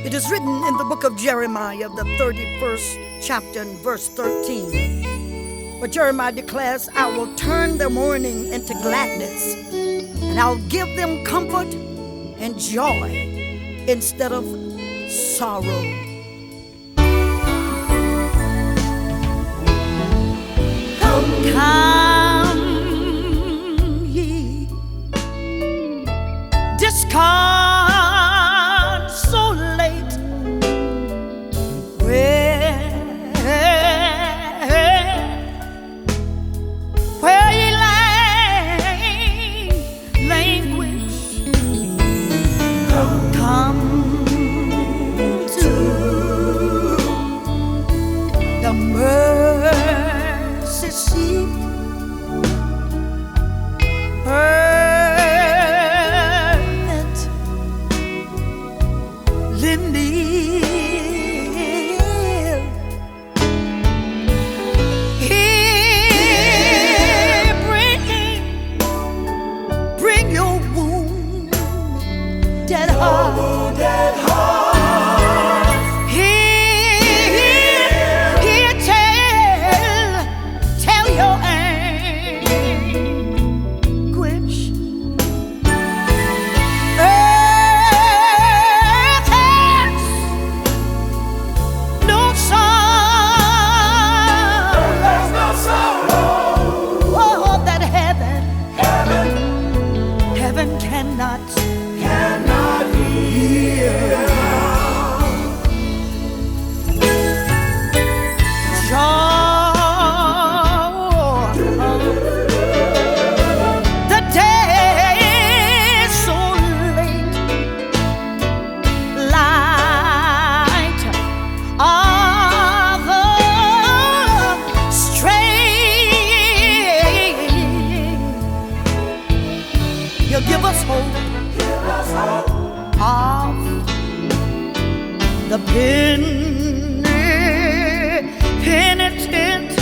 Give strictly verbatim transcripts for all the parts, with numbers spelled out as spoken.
It is written in the book of Jeremiah, the thirty-first chapter and verse thirteen. But Jeremiah declares, I will turn their mourning into gladness, and I'll give them comfort and joy instead of sorrow. Come, come ye, disconsolate, where, where ye lang, languish, come, come to the mercy seat. Permanent lineal. Here, bring, bring your wounded heart. Here, here, tell, tell your anguish. Earth has no sorrow. Oh, that heaven, heaven cannot, cannot heal. The day is so late, light of the straight. You give us hope, of the penitent,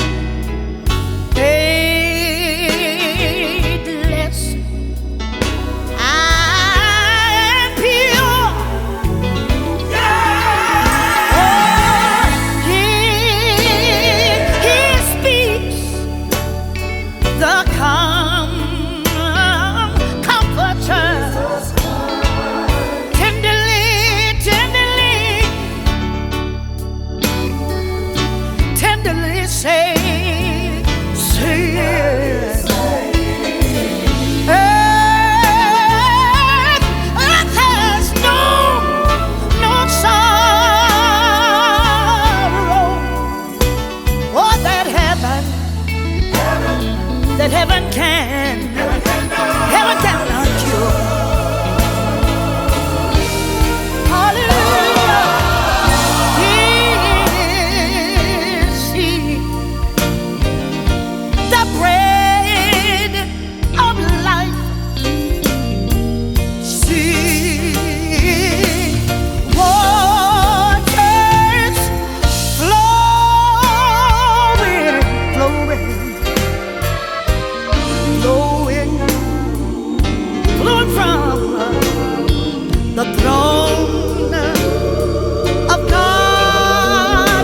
faithless, and pure. Oh, he, he speaks the com- comforter. Tenderly, tenderly, tenderly say, say, earth, earth has no, no sorrow. Oh, that heaven, that heaven can, heaven cannot cure. Hallelujah. Is he the bread of life? See, waters flowing, flowing, flowing, flowing from the throne of God,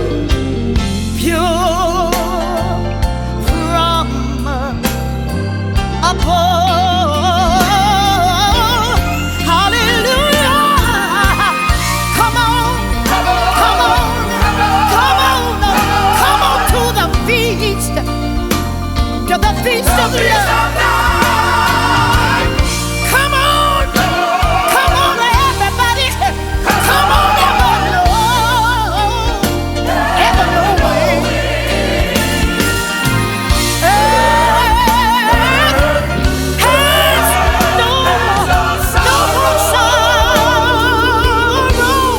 pure from above. Hallelujah. Come on, come on, come on, come on to the feast, to the feast of love. Come on, come on, everybody. Come on, evermore, evermore way. Earth has no, no sorrow.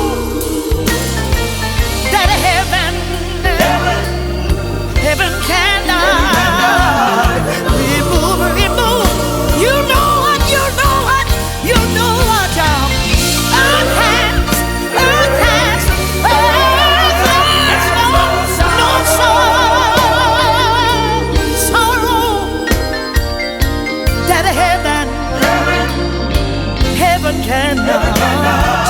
That heaven, heaven cannot remove, remove. You know what, you know what, you know what, y'all. Earth has, earth has, earth has no, no sorrow. That heaven, heaven cannot.